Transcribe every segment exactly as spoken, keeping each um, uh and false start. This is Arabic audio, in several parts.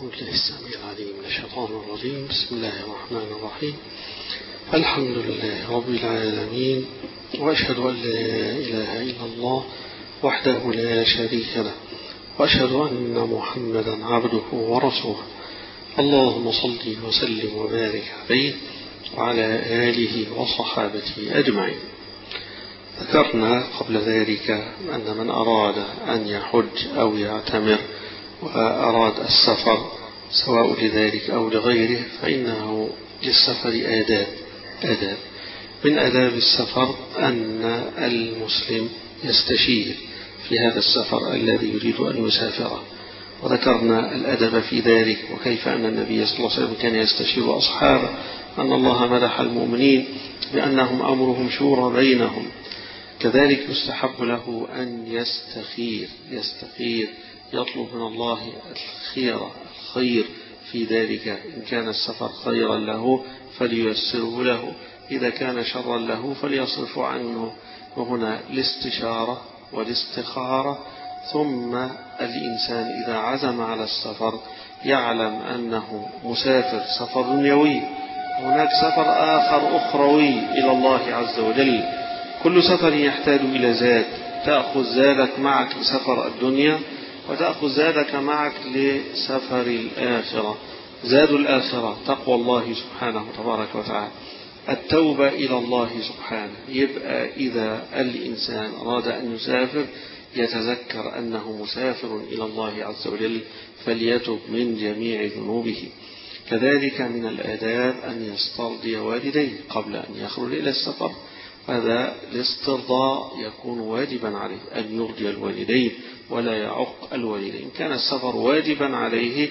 بالله السميع العليم من الشيطان الرجيم. بسم الله الرحمن الرحيم. الحمد لله رب العالمين، وأشهد أن لا إله إلا الله وحده لا شريك له، وأشهد أن محمدا عبده ورسوله. اللهم صل وسلم وبارك عليه وعلى آله وصحابته أجمعين. ذكرنا قبل ذلك أن من أراد أن يحج أو يعتمر وأراد السفر سواء لذلك أو لغيره فإنه للسفر آداب آداب من آداب السفر أن المسلم يستشير في هذا السفر الذي يريد أن يسافره، وذكرنا الأدب في ذلك وكيف أن النبي صلى الله عليه وسلم كان يستشير أصحابه، أن الله مدح المؤمنين بأنهم أمرهم شورى بينهم. كذلك يستحب له أن يستخير يستخير يطلب من الله الخير الخير في ذلك. إن كان السفر خيرا له فلييسره له، إذا كان شرا له فليصرف عنه. وهنا الاستشارة والاستخارة. ثم الإنسان إذا عزم على السفر يعلم أنه مسافر سفر دنيوي، هناك سفر آخر أخروي إلى الله عز وجل. كل سفر يحتاج إلى زاد، تأخذ زادك معك لسفر الدنيا وتأخذ زادك معك لسفر الآخرة. زاد الآخرة تقوى الله سبحانه تبارك وتعالى، التوبة إلى الله سبحانه. يبقى إذا الإنسان أراد أن يسافر يتذكر أنه مسافر إلى الله عز وجل فليتب من جميع ذنوبه. كذلك من الآداب أن يسترضي والديه قبل أن يخرج إلى السفر. هذا الاسترضاء يكون واجبا عليه أن يرضي الوالدين ولا يعق الوالدين. كان السفر واجبا عليه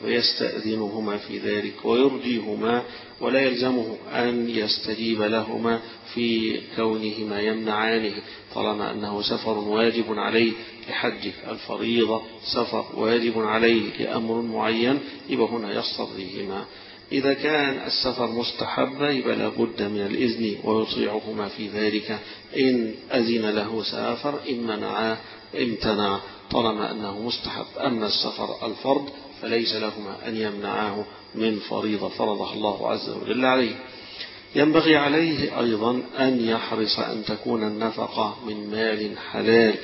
يستأذنهما في ذلك ويرضيهما، ولا يلزمه أن يستجيب لهما في كونهما يمنعانه، طالما أنه سفر واجب عليه لحج الفريضة، سفر واجب عليه لأمر معين، يبقى هنا يسترضيهما. إذا كان السفر مستحب يبقى لابد من الإذن ويطيعهما في ذلك. إن أذن له سافر، إن منعاه امتنع، طالما أنه مستحب. أما السفر الفرض فليس لهما أن يمنعاه من فريضة فرضها الله عز وجل عليه. ينبغي عليه أيضا أن يحرص أن تكون النفقة من مال حلال،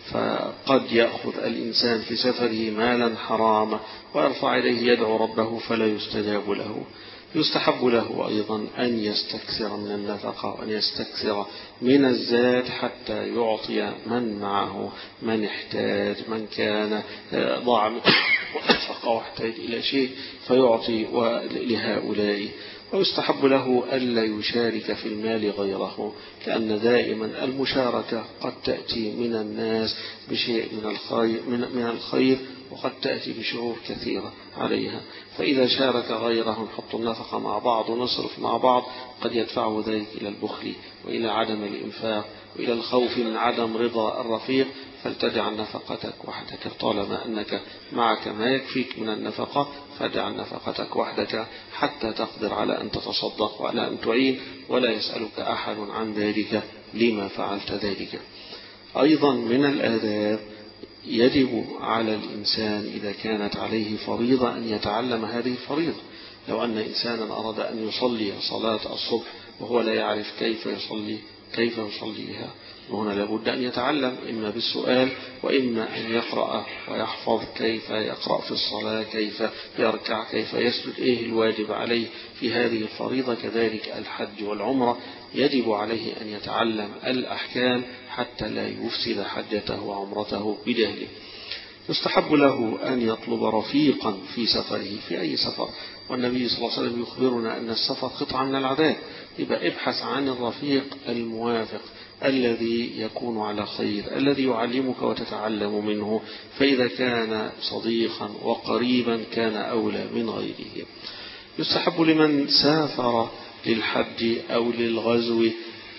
فقد يأخذ الإنسان في سفره مالا حراما ويرفع إليه يدعو ربه فلا يستجاب له. يستحب له أيضا أن يستكثر من النفقة وأن يستكثر من الزاد حتى يعطي من معه، من احتاج، من كان ضاع من النفقة واحتاج إلى شيء فيعطي لهؤلاء. ويستحب له ألا يشارك في المال غيره، لأن دائما المشاركة قد تأتي من الناس بشيء من الخير, من الخير وقد تأتي بشرور كثيرة عليها. فإذا شارك غيره نحط النفقة مع بعض ونصرف مع بعض قد يدفعه ذلك إلى البخل وإلى عدم الإنفاق وإلى الخوف من عدم رضا الرفيق. فلتجعل نفقتك وحدك، طالما أنك معك ما يكفيك من النفقة فاجعل نفقتك وحدك حتى تقدر على أن تتصدق وعلى أن تعين، ولا يسألك أحد عن ذلك لما فعلت ذلك. أيضا من الآداب يجب على الإنسان إذا كانت عليه فريضة أن يتعلم هذه الفريضة. لو أن إنسانا أراد أن يصلي صلاة الصبح وهو لا يعرف كيف يصلي كيف يصليها، وهنا لابد أن يتعلم إما بالسؤال وإما أن يقرأ ويحفظ كيف يقرأ في الصلاة، كيف يركع، كيف يسجد، إيه الواجب عليه في هذه الفريضة. كذلك الحج والعمرة يجب عليه أن يتعلم الأحكام حتى لا يفسد حجته وعمرته بجهله. يستحب له أن يطلب رفيقا في سفره في أي سفر، والنبي صلى الله عليه وسلم يخبرنا أن السفر قطعة من العذاب. يبقى ابحث عن الرفيق الموافق الذي يكون على خير، الذي يعلمك وتتعلم منه، فإذا كان صديقا وقريبا كان أولى من غيره. يستحب لمن سافر للحج أو للغزو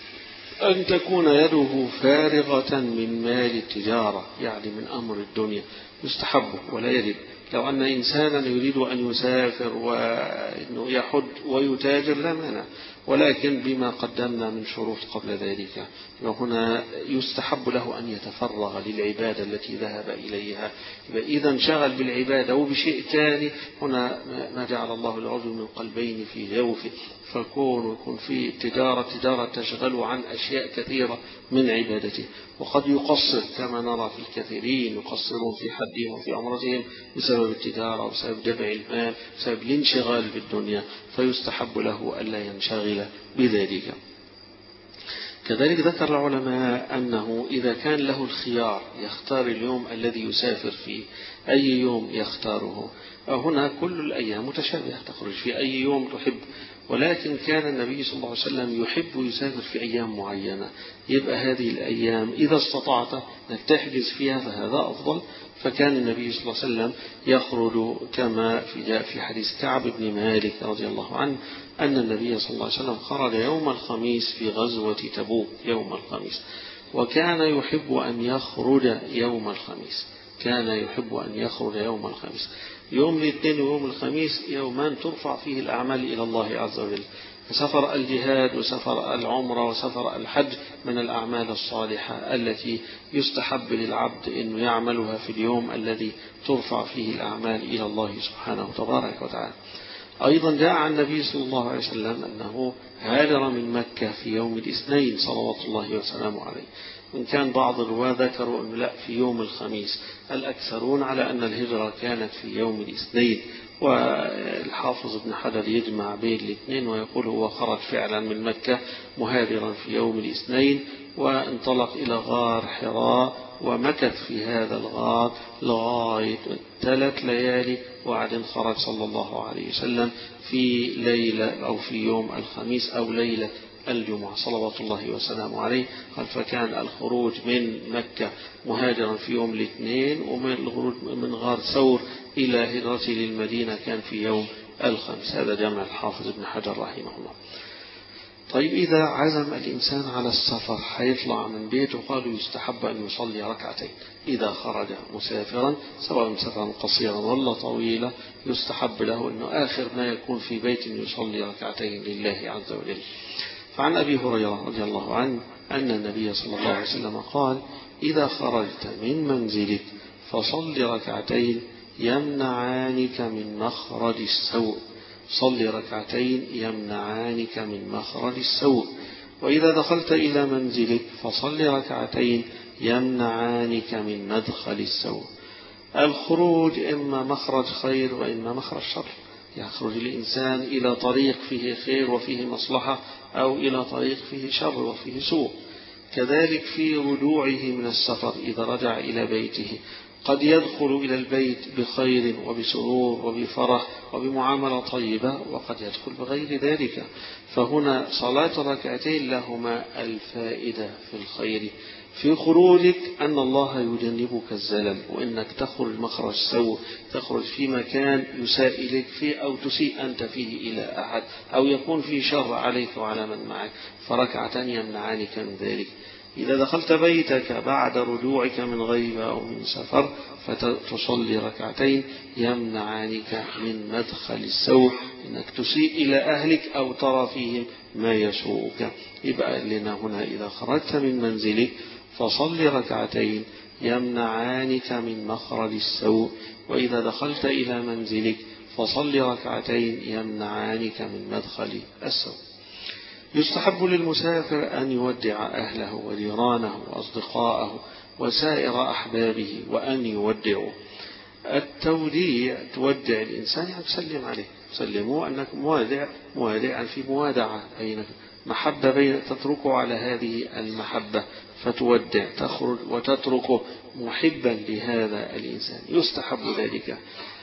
أن تكون يده فارغة من مال التجارة، يعني من أمر الدنيا، يستحب ولا يجب. لو أن إنسانا يريد أن يسافر وأنه يحج ويتاجر لا مانع، ولكن بما قدمنا من شروط قبل ذلك. وهنا يستحب له أن يتفرغ للعبادة التي ذهب إليها. إذا انشغل بالعبادة وبشيء ثاني، هنا ما جعل الله العضو من قلبين في جوفه، فكون يكون في تجارة تجارة تشغل عن أشياء كثيرة من عبادته. وقد يقصر كما نرى في الكثيرين يقصرون في حدهم وفي عمرتهم بسبب التجارة وبسبب دفع المال بسبب الانشغال بالدنيا، فيستحب له ألا ينشغل بذلك. كذلك ذكر العلماء أنه إذا كان له الخيار يختار اليوم الذي يسافر فيه، أي يوم يختاره؟ هنا كل الأيام متشابهة، تخرج في أي يوم تحب، ولكن كان النبي صلى الله عليه وسلم يحب يسافر في أيام معينة. يبقى هذه الأيام إذا استطعت أنك تحجز فيها فهذا أفضل. فكان النبي صلى الله عليه وسلم يخرج كما في جاء في حديث كعب بن مالك رضي الله عنه أن النبي صلى الله عليه وسلم خرج يوم الخميس في غزوة تبوك يوم الخميس، وكان يحب أن يخرج يوم الخميس كان يحب أن يخرج يوم الخميس. يوم الاثنين ويوم الخميس يومان ترفع فيه الأعمال إلى الله عز وجل، سفر الجهاد وسفر العمرة وسفر الحج من الأعمال الصالحة التي يستحب للعبد أن يعملها في اليوم الذي ترفع فيه الأعمال إلى الله سبحانه تبارك وتعالى. أيضا جاء عن النبي صلى الله عليه وسلم أنه هاجر من مكة في يوم الاثنين صلوات الله وسلامه عليه، وإن كان بعض الرواة ذكروا أنه لا في يوم الخميس، الأكثرون على أن الهجرة كانت في يوم الاثنين، والحافظ ابن حجر يجمع بين الاثنين ويقول هو خرج فعلا من مكة مهاجرا في يوم الاثنين، وانطلق إلى غار حراء ومكث في هذا الغار لغاية ثلاث ليالي، وبعدين خرج صلى الله عليه وسلم في ليلة أو في يوم الخميس أو ليلة الجمعة صلوات الله وسلامه عليه. قال فكان الخروج من مكة مهاجرا في يوم الاثنين، ومن الخروج من غار ثور إلى هجرته للمدينة كان في يوم الخميس. هذا جمع الحافظ ابن حجر رحمه الله. طيب إذا عزم الإنسان على السفر حيطلع من بيته، قالوا يستحب أن يصلي ركعتين إذا خرج مسافرا، سواء سفرا قصيرا ولا طويلا، يستحب له أنه آخر ما يكون في بيت يصلي ركعتين لله عز وجل. فعن أبي هريرة رضي الله عنه أن النبي صلى الله عليه وسلم قال إذا خرجت من منزلك فصل ركعتين يمنعانك من مخرج السوء صل ركعتين يمنعانك من مخرج السوء وإذا دخلت إلى منزلك فصل ركعتين يمنعانك من مدخل السوء. الخروج إما مخرج خير وإما مخرج شر، يخرج الإنسان إلى طريق فيه خير وفيه مصلحة، أو إلى طريق فيه شر وفيه سوء. كذلك في رجوعه من السفر إذا رجع إلى بيته قد يدخل إلى البيت بخير وبسرور وبفرح وبمعاملة طيبة، وقد يدخل بغير ذلك. فهنا صلاة ركعتين لهما الفائدة في الخير في خروجك أن الله يجنبك الزلل، وإنك تخرج مخرج سوء، تخرج في مكان يساء إليك فيه أو تسيء أنت فيه إلى أحد، أو يكون فيه شر عليك وعلى من معك، فركعتان يمنعانك من ذلك. إذا دخلت بيتك بعد رجوعك من غيبة أو من سفر فتصلي ركعتين يمنعانك من مدخل السوء، إنك تسيء إلى أهلك أو ترى فيهم ما يسوءك. يبقى لنا هنا إذا خرجت من منزلك فصل ركعتين يمنعانك من مخرج السوء، وإذا دخلت إلى منزلك فصل ركعتين يمنعانك من مدخل السوء. يستحب للمسافر أن يودع أهله وجيرانه وأصدقائه وسائر أحبابه وأن يودعوا. التوديع تودع الإنسان يعني تسلم عليه، سلموا أنك موادع موادعا في موادعة بينك، محبة بين تتركه على هذه المحبة فتودع، تخرج وتتركه محبا لهذا الإنسان. يستحب ذلك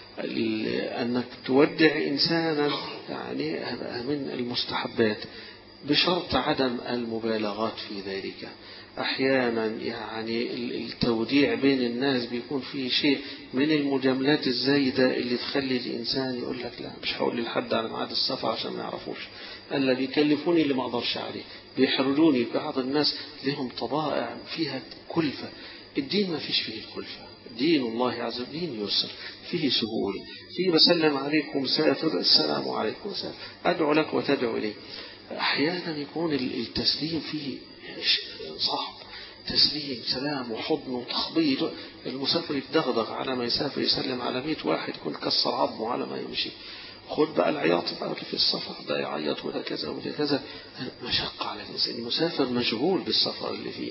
أنك تودع إنسانا، يعني هذا من المستحبات بشرط عدم المبالغات في ذلك. أحيانا يعني التوديع بين الناس بيكون فيه شيء من المجاملات الزايدة اللي تخلي الإنسان يقول لك لا مش هقول للحد على ميعاد السفر عشان ما يعرفوش، ألا بيكلفوني اللي ما أقدرش عليه، بيحرجوني. بعض الناس لهم طبائع فيها كلفة، الدين ما فيش فيه الكلفة، دين الله عز وجل دين يسر فيه سهولة، فيه بسلم عليكم سافر السلام عليكم سافر، أدعو لك وتدعو إليه. أحيانا يكون التسليم فيه صعب، تسليم سلام وحضن وتخبيط، المسافر يتدغدغ على ما يسافر، يسلم على مئة واحد يكون كسر عظمه على ما يمشي. خد بقى العياط بقى في السفر، ده يعيط وده كذا وده كذا، مشقة على الإنسان. المسافر مشغول بالسفر اللي فيه،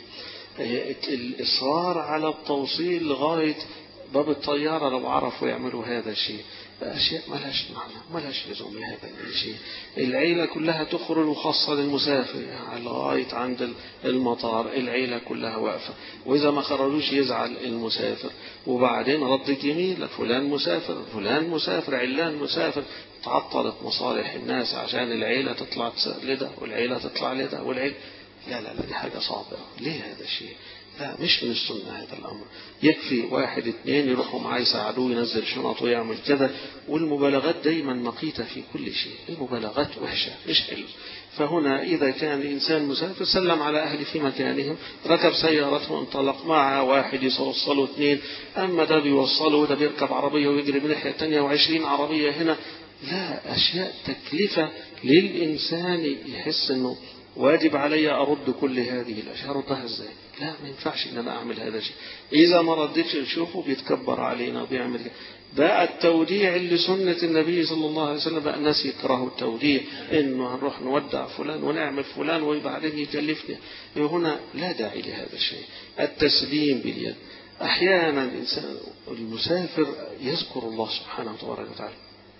الإصرار على التوصيل لغاية باب الطيارة لو عرفوا يعملوا هذا الشيء، أشياء ملهاش معنى ملهاش لزوم لهذا الشيء. العيلة كلها تخرج وخاصة للمسافر يعني لغاية عند المطار العيلة كلها واقفة، وإذا ما خرجوش يزعل المسافر، وبعدين ردت يمين فلان مسافر فلان مسافر علان مسافر. تعطلت مصالح الناس عشان العيلة تطلع لده والعيلة تطلع لده والعيلة. لا لا لا دي حاجة صعبة. ليه هذا الشيء؟ لا مش من السنة هذا الأمر. يكفي واحد اثنين يروحوا معاه يساعدوه ينزل شنط ويعمل كذا، والمبالغات دايما مقيتة في كل شيء، المبالغات وحشة مش حلو. فهنا إذا كان الإنسان مسافر سلم على أهل في مكانهم، ركب سيارته انطلق معه واحد يوصله اثنين، أما ده بيوصله وده بيركب عربية ويجري من ناحية تانية وعشرين عربية هنا. لا، أشياء تكلفة للإنسان يحس أنه واجب علي أرد كل هذه الأشياء، أردها إزاي؟ لا ما ينفعش إن أنا أعمل هذا الشيء. إذا ما ردتش نشوفه بيتكبر علينا وبيعمل بقى التوديع اللي سنة النبي صلى الله عليه وسلم. بقى الناس يكرهوا التوديع، إنه هنروح نودع فلان ونعمل فلان وبعدين يكلفني. هنا لا داعي لهذا الشيء. التسليم باليد. أحيانا الإنسان المسافر يذكر الله سبحانه وتعالى،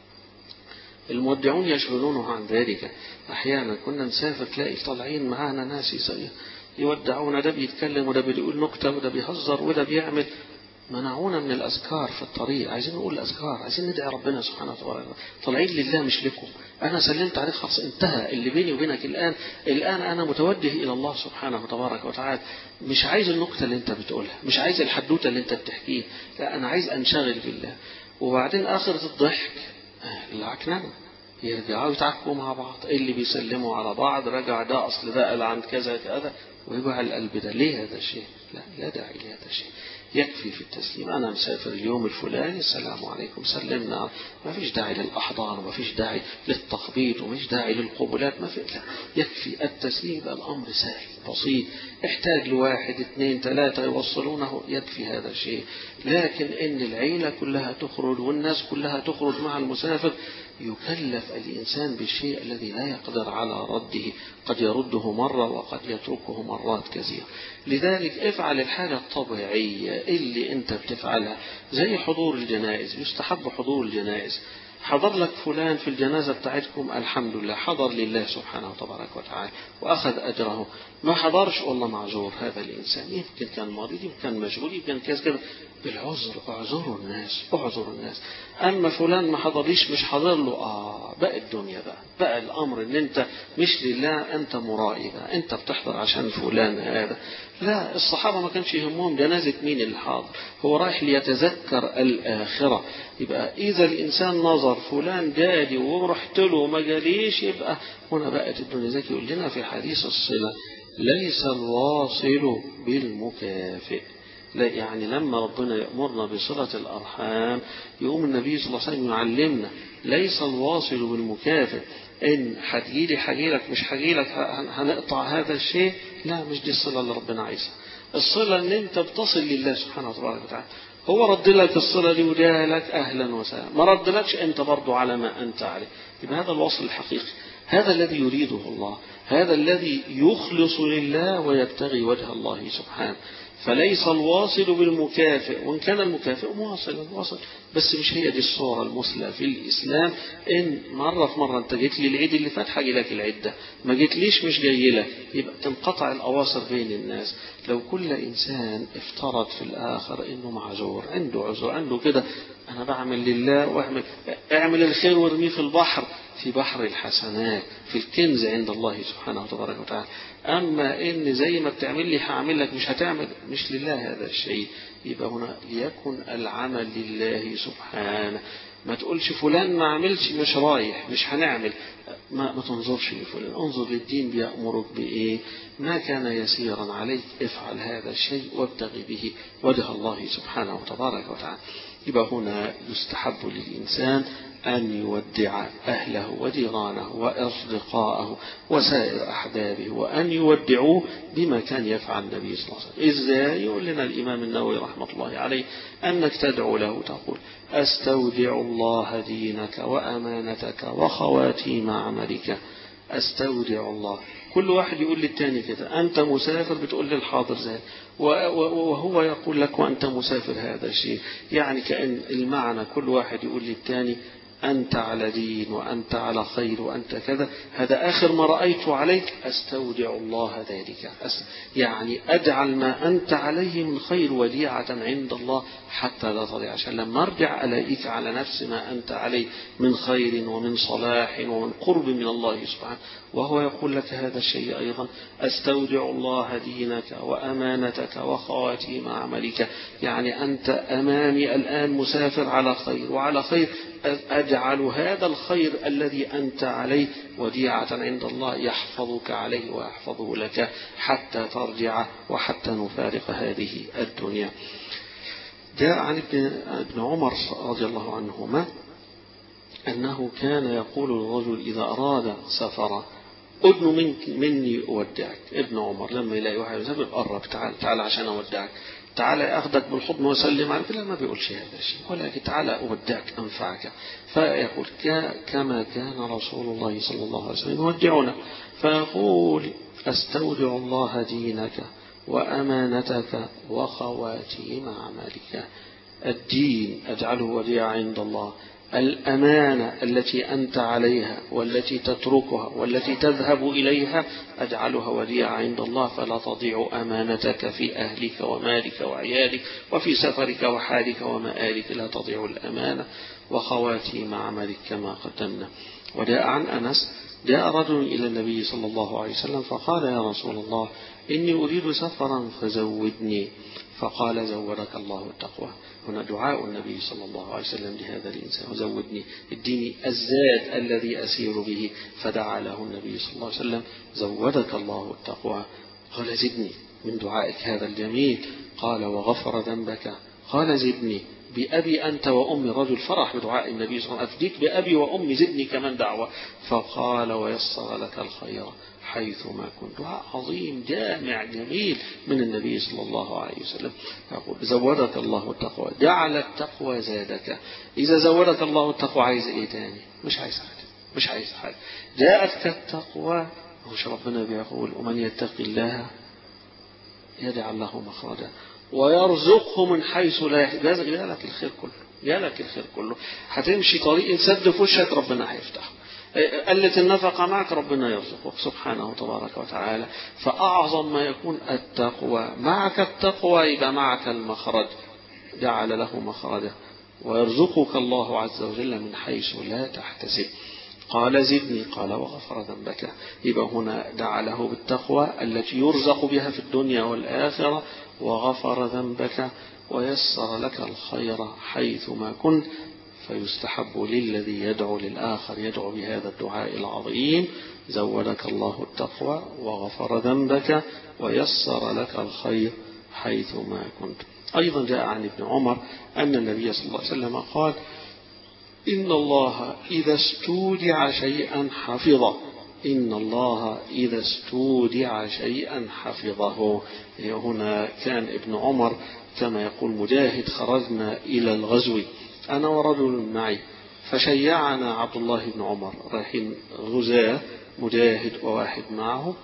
المودعون يشغلونه عن ذلك. أحيانا كنا نسافر تلاقي طالعين معانا ناس يودعونا، ده بيتكلم وده بيقول نكتة وده بيهزر وده بيعمل. منعونا من الأذكار في الطريق، عايزين نقول الأذكار، عايزين ندعي ربنا سبحانه وتعالى. طالعين لله مش لكم، أنا سلمت عليك خلاص انتهى اللي بيني وبينك الآن. الآن أنا متوجه إلى الله سبحانه وتبارك وتعالى، مش عايز النكتة اللي أنت بتقولها، مش عايز الحدوتة اللي أنت بتحكيها، لا أنا عايز أنشغل بالله. وبعدين آخرة الضحك العكننة، يرجعوا يتعكوا مع بعض، اللي بيسلموا على بعض رجع ده أصل ده قال عن كذا كذا ويبقى القلب ده. ليه هذا الشيء؟ لا لا داعي لهذا الشيء. يكفي في التسليم، أنا مسافر اليوم الفلاني السلام عليكم سلمنا، ما فيش داعي للأحضان وما فيش داعي للتخبيط وما فيش داعي للقبلات، ما في لا. يكفي التسليم، الأمر سهل بسيط. احتاج لواحد اثنين ثلاثة يوصلونه يكفي هذا الشيء. لكن إن العيلة كلها تخرج والناس كلها تخرج مع المسافر، يكلف الإنسان بالشيء الذي لا يقدر على رده، قد يرده مرة وقد يتركه مرات كثيرة. لذلك افعل الحاجة الطبيعية اللي انت بتفعلها، زي حضور الجنائز. يستحب حضور الجنائز. حضر لك فلان في الجنازة بتاعتكم، الحمد لله حضر لله سبحانه وتبارك وتعالى وأخذ أجره. ما حضرش والله معذور هذا الإنسان، يمكن كان مريض يمكن كان مشغول يمكن كذا كذا، بالعذر اعذروا الناس اعذروا الناس. أما فلان ما حضرليش مش حاضر له، آه بقى الدنيا بقى بقى الأمر إن أنت مش لله، أنت مرائي بقى، أنت بتحضر عشان فلان هذا. لا، الصحابة ما كانش يهمهم جنازة مين اللي حاضر، هو رايح ليتذكر الآخرة. يبقى إذا الإنسان نظر فلان جالي ورحت له وما جاليش، يبقى هنا بقت الدنيا. زي يقول لنا في حديث الصلة: ليس الواصل بالمكافئ. لا يعني لما ربنا يأمرنا بصلة الأرحام يقوم النبي صلى الله عليه وسلم يعلمنا ليس الواصل بالمكافئ. إن حتجيلي حجيلك مش حجيلك هنقطع هذا الشيء، لا مش دي الصلة اللي ربنا عايزها. الصلة إن أنت بتصل لله سبحانه وتعالى، هو رد لك الصلة دي وجاء أهلا وسهلا، ما رد لكش أنت برضو على ما أنت عليه. يبقى هذا الوصل الحقيقي، هذا الذي يريده الله، هذا الذي يخلص لله ويبتغي وجه الله سبحانه. فليس الواصل بالمكافئ، وإن كان المكافئ مواصل واصل، بس مش هي دي الصورة المثلى في الإسلام. إن مرة في مرة أنت جيت لي العيد اللي فات حاجي لك العدة، ما جيت ليش مش جاي لك، يبقى تنقطع الأواصر بين الناس. لو كل إنسان افترض في الآخر إنه معذور، عنده عذر عنده كده، أنا بعمل لله واعمل اعمل الخير وارميه في البحر، في بحر الحسنات، في الكنز عند الله سبحانه وتبارك وتعالى. أما إن زي ما بتعمل لي هعمل لك، مش هتعمل، مش لله هذا الشيء. يبقى هنا ليكن العمل لله سبحانه. ما تقولش فلان ما عملش مش رايح مش هنعمل، ما, ما تنظرش لفلان، انظر للدين بيأمرك بإيه. ما كان يسيرا عليك افعل هذا الشيء وابتغي به وجه الله سبحانه وتبارك وتعالى. يبقى هنا يستحب للإنسان أن يودع أهله وجيرانه وأصدقائه وسائر أحبابه، وأن يودعوه بما كان يفعل النبي صلى الله عليه وسلم. إزاي؟ يقول لنا الإمام النووي رحمة الله عليه أنك تدعو له تقول: أستودع الله دينك وأمانتك وخواتيم عملك. أستودع الله. كل واحد يقول للتاني كده: أنت مسافر، بتقول للحاضر ذلك، وهو يقول لك وأنت مسافر هذا الشيء. يعني كأن المعنى كل واحد يقول للتاني: أنت على دين وأنت على خير وأنت كذا، هذا آخر ما رأيت عليك، أستودع الله ذلك. يعني أجعل ما أنت عليه من خير وديعة عند الله حتى لا تضيع، عشان لما أرجع ألاقيك على نفس ما أنت عليه من خير ومن صلاح ومن قرب من الله سبحانه. وهو يقول لك هذا الشيء أيضا: أستودع الله دينك وأمانتك وخواتيم عملك. يعني أنت أمامي الآن مسافر على خير وعلى خير، أجعل هذا الخير الذي أنت عليه وديعة عند الله يحفظك عليه ويحفظه لك حتى ترجع وحتى نفارق هذه الدنيا. جاء عن ابن عمر رضي الله عنهما أنه كان يقول للرجل إذا أراد سفرا: أدن منك مني أودعك. ابن عمر لما يلاقي واحد يسافر: قرب، تعال تعال عشان أودعك، تعال أخذك بالحضن وسلم عليك. لا، ما بيقولش هذا الشيء، ولكن تعال أودعك أنفعك. فيقول: كما كان رسول الله صلى الله عليه وسلم يودعنا. فيقول: أستودع الله دينك وأمانتك وخواتيم عملك. الدين أجعله وديعة عند الله، الأمانة التي أنت عليها والتي تتركها والتي تذهب إليها أجعلها وديعة عند الله، فلا تضيع أمانتك في أهلك ومالك وعيالك وفي سفرك وحالك ومآلك، لا تضيع الأمانة. وخواتيم عملك كما قدمنا. وجاء عن أنس: جاء رجل إلى النبي صلى الله عليه وسلم فقال: يا رسول الله، إني أريد سفرا فزودني. فقال: زودك الله التقوى. هنا دعاء النبي صلى الله عليه وسلم لهذا الإنسان: وزودني، اديني الزاد الذي أسير به. فدعا له النبي صلى الله عليه وسلم: زودك الله التقوى. قال: زدني من دعائك هذا الجميل. قال: وغفر ذنبك. قال: زدني بأبي أنت وأمي. رجل فرح بدعاء النبي صلى الله عليه وسلم: أفديك بأبي وأمي، زدني كمان دعوة. فقال: ويسر لك الخير حيث ما كنت. دعاء عظيم جامع جميل من النبي صلى الله عليه وسلم. يقول: زودك الله التقوى، جعل التقوى زادك. إذا زودك الله التقوى عايز إيه تاني؟ مش عايز حاجة، مش عايز حاجة. جاءتك التقوى، مش ربنا بيقول: ومن يتق الله يجعل له مخرجا ويرزقه من حيث لا يحتسب. جالك الخير كله، جالك الخير كله. هتمشي طريق سد في وشك، ربنا هيفتحه. قلة النفقة معك، ربنا يرزقك سبحانه تبارك وتعالى. فأعظم ما يكون التقوى. معك التقوى يبقى معك المخرج، جعل له مخرجا ويرزقك الله عز وجل من حيث لا تحتسب. قال: زدني. قال: وغفر ذنبك. يبقى هنا دعا له بالتقوى التي يرزق بها في الدنيا والآخرة، وغفر ذنبك ويسر لك الخير حيث ما كنت. فيستحب للذي يدعو للآخر يدعو بهذا الدعاء العظيم: زودك الله التقوى وغفر ذنبك ويسر لك الخير حيث ما كنت. أيضا جاء عن ابن عمر أن النبي صلى الله عليه وسلم قال: إن الله إذا استودع شيئا حفظه. إن الله إذا استودع شيئا حفظه. هنا كان ابن عمر كما يقول مجاهد: خرجنا إلى الغزو أنا ورجل معي، فشيعنا عبد الله بن عمر، رايحين غزاة، مجاهد وواحد معه.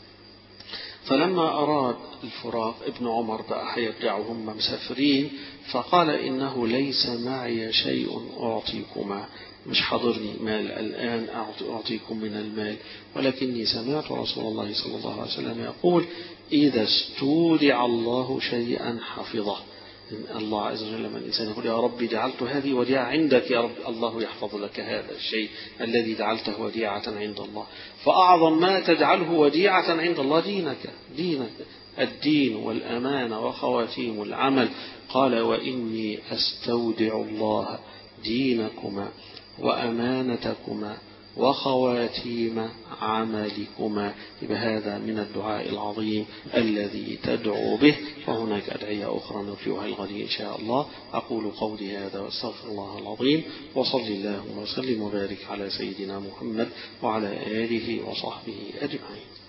فلما أراد الفراق ابن عمر بقى هيرجعوا، هم مسافرين، فقال: إنه ليس معي شيء أعطيكما، مش حضرني مال الآن أعطيكم من المال، ولكني سمعت رسول الله صلى الله عليه وسلم يقول: إذا استودع الله شيئا حفظه. الله عز وجل لما الإنسان يقول: يا رب جعلت هذه وديعة عندك، يا رب الله يحفظ لك هذا الشيء الذي جعلته وديعة عند الله. فأعظم ما تجعله وديعة عند الله دينك، دينك الدين والأمانة وخواتيم العمل. قال: وإني أستودع الله دينكما وأمانتكما وخواتيم عملكما. بهذا من الدعاء العظيم الذي تدعو به، وهناك أدعية أخرى نرجوها الغد إن شاء الله. أقول قولي هذا واستغفر الله العظيم، وصل الله وسلم وبارك على سيدنا محمد وعلى آله وصحبه أجمعين.